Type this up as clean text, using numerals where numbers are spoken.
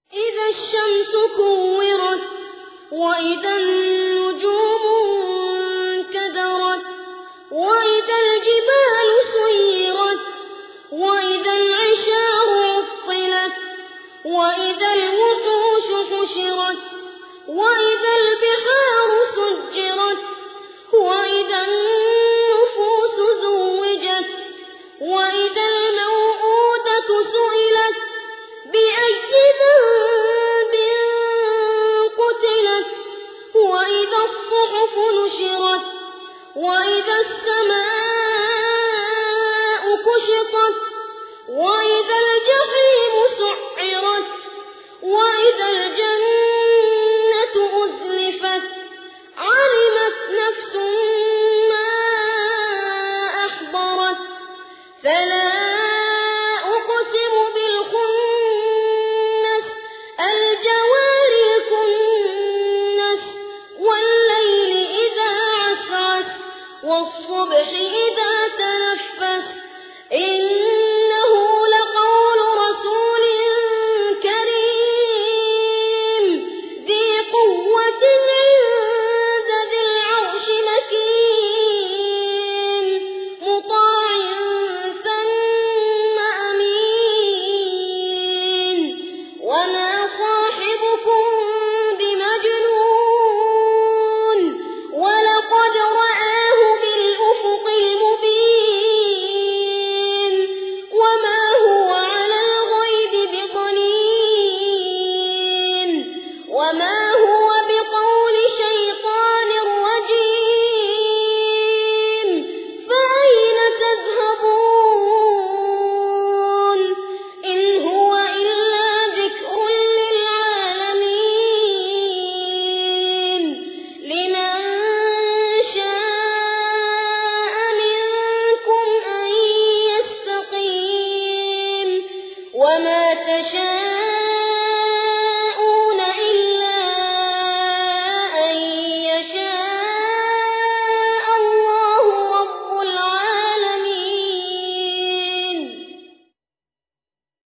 إذا الشمس كورت وإذا النجوم انكدرت وإذا الجبال سيرت وإذا العشار عطلت وإذا الوحوش حشرت وإذا البحار سجرت وإذا النفوس زوجت وإذا الموءودة سئلت بأي ذنب قتلت وإذا الصحف نشرت وإذا السماء كشطت وإذا الجحيم سعرت وإذا الجنة أزلفت علمت نفس ما أحضرت فلا أقسم بالخنس الجوار الكنس والليل إذا عسعس والصبح إذا تنفس إنه لقول رسول كريم ذي قوة عند ذي العرش مكين مطاع ثم أمين وما صاحبكم بمجنون ولقد رآه بالأفق المبين وما هو على الغيب بضنين وما هو بقول شيطان رجيم فأين تذهبون إن هو إلا ذكر للعالمين لمن شاء منكم أن يستقيم وما تشاءون